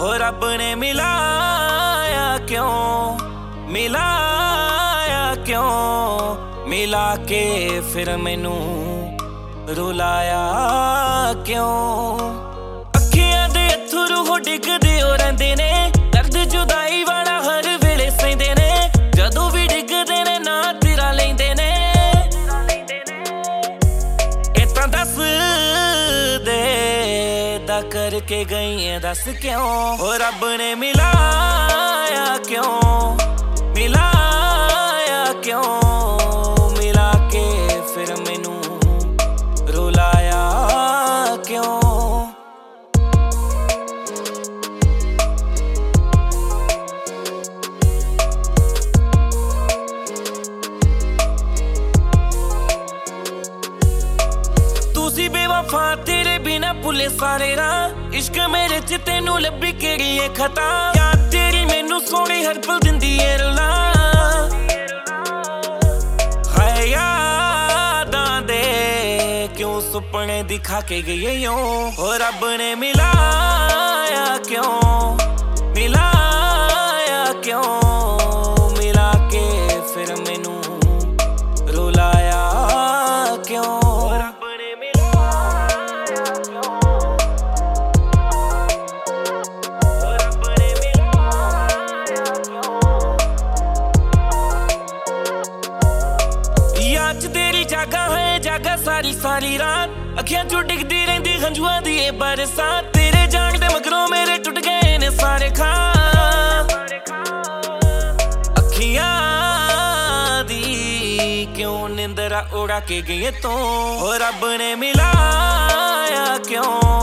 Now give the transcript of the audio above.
हो रब ने मिलाया क्यों, मिलाया क्यों, मिला के फिर मैनू रुलाया क्यों। अखियां दे अथरू हो डिगदे हो रहिंदे ने, दर्द जुदाई वाला हर वेले सहिंदे ने, जदों भी डिगदे ने ना तेरा लैंदे ने। इतां दस दे दा करके गई है दस क्यों, हो रब ने मिलाया क्यों, मिलाया क्यों, मिला के फिर मैनू रुलाया क्यों। तुसी बेवफा तेरे बिना भुले सारे राह, इश्क मेरे च तेनू लब्भी केड़ी है खता, याद तेरी मैनू सोनी हर पल दिंदी है रुला। हाय यादां दे क्यों सुपने दिखा के गई यूं, हो रब ने मिलाया क्यों, मिलाया क्यों, मिला के फिर मैनू रुलाया क्यों। तेरी जागा है जागा सारी सारी रात, अखियां चो डिगदी रहिंदी हंजुआं दी ए बरसात, तेरे जान दे मगरों मेरे टुट गए ने सारे खाब। अखियां दी क्यों निंदरा उड़ा के गई तू, हो रब ने मिलाया क्यों।